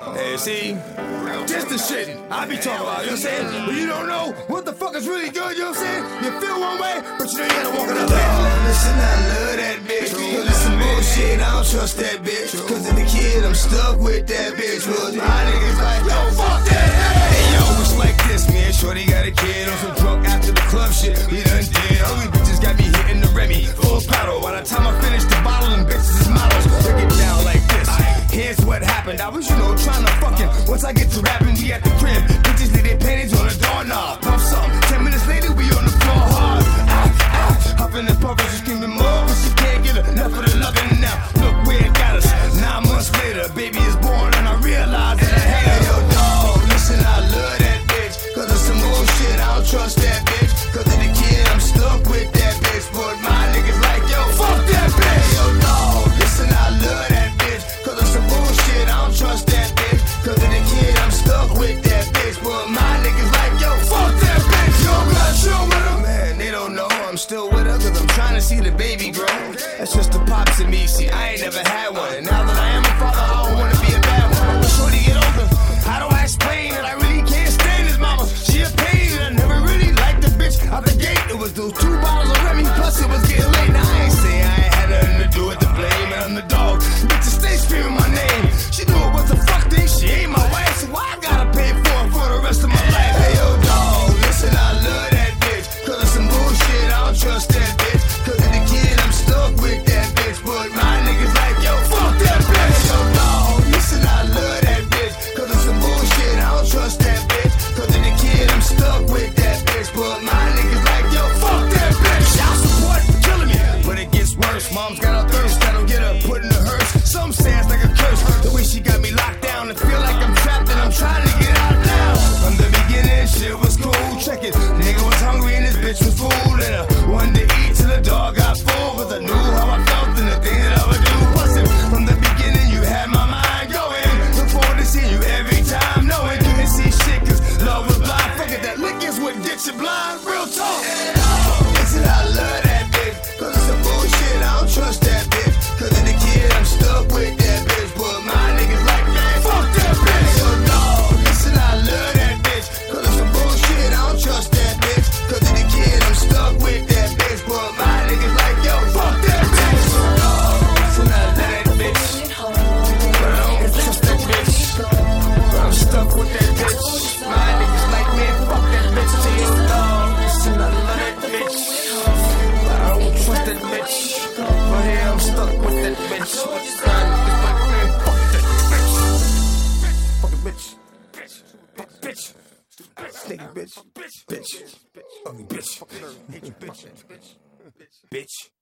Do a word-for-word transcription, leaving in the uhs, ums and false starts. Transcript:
Hey, see, this the shit I be talking about, you know what I'm saying? But you don't know what the fuck is really good, you know what I'm saying? You feel one way, but you know you gotta walk another way. Listen, I love that bitch. Cause it's some bullshit, I don't trust that bitch. Cause as a kid, I'm stuck with that bitch. Cause my niggas like, yo, fuck that. Hey, yo, it's like this, man. Shorty got a kid on some drunk after the club shit. We done did. All these bitches got me hitting the Remy full throttle. By the time I finish the bottle, and bitches is models. Break it down like this. Here's what happened. I was, you know, trying to fucking. Once I get to rapping, we at the crib. Bitches leave their panties on the doorknob. Pump something. Ten minutes later, we on the floor hard. Ah, ah. Huffing and puffing, she screaming more, but she can't get enough of the loving now. Look where it got us. Nine months later, baby is born, and I realize that I had yo, dog. Listen, I love that bitch. Cause of some bullshit, I don't trust that bitch. Cause of the kid, I'm stuck with that bitch. But my niggas like, yo, fuck that bitch. Yo, dog. Listen, I love that bitch. Cause of some bullshit, I don't trust that bitch. Cause of the kid, I'm stuck with that bitch. But my niggas like, yo, fuck that bitch. Yo, got chill with them. Man, they don't know I'm still with her. Cause I'm trying to see the baby grow. That's just the pops in me. See, I ain't never had one. And now that I am a father, I don't wanna be a bad one. But shorty get older, how do I explain that I really can't stand his mama? She a pain and I never really liked the bitch. Out the gate, it was those two bottles of Remy. Plus it was getting late. Now I ain't saying I ain't had nothing to do with the blame. And I'm the dog. Bitches stay screaming my name. She knew it was a fuck thing. She ain't my wife, so I gotta pay for it for the rest of my life. Hey yo, dog, listen, I love that bitch. Cause of some bullshit, I don't trust that bitch. Cause of the kid, I'm stuck with that bitch. But my niggas like, yo, fuck that bitch. Hey yo, dog, listen, I love that bitch. Cause of some bullshit, I don't trust that bitch. Cause of the kid, I'm stuck with that bitch. But my niggas like, yo, fuck that bitch. Y'all support for killing me. But it gets worse. Mom's got a thirst that'll get her put in the hearse. Some say it's like a curse. The way she got me locked down and feel like I'm trapped and I'm trying to get out now. From the beginning, shit was cool. Check it. Nigga was hungry and this bitch was full. And I wanted to eat till the dog got full. Cause I knew how I felt and the thing that I would do. Plus it, from the beginning, you had my mind going. Look forward to seeing you every time. Knowing couldn't see shit cause love was blind. Fuck it, that lick is what gets you blind. Real talk. Listen, I love that bitch. Cause of some bullshit, I don't trust that bitch. Cause of the kid, I'm stuck with that bitch. But my niggas like, man, fuck that bitch. Yo, dog, listen, I love that bitch. Cause of some bullshit, I don't trust that bitch. Cause of the kid, I'm stuck with that bitch. But my niggas like, yo, fuck that bitch. Yo, dog, listen, I love that bitch. But I don't trust that bitch. But I'm stuck with that bitch. My niggas like, man, fuck that bitch. Yo, dog, listen, I love that bitch. But I don't trust that bitch. But yeah, I'm stuck with that bitch. My niggas like, man, fuck that bitch. Fucking bitch. Fuck bitch. Nigga bitch. Bitch. Bitch. Fucking bitch. Bitch. Bitch. Bitch.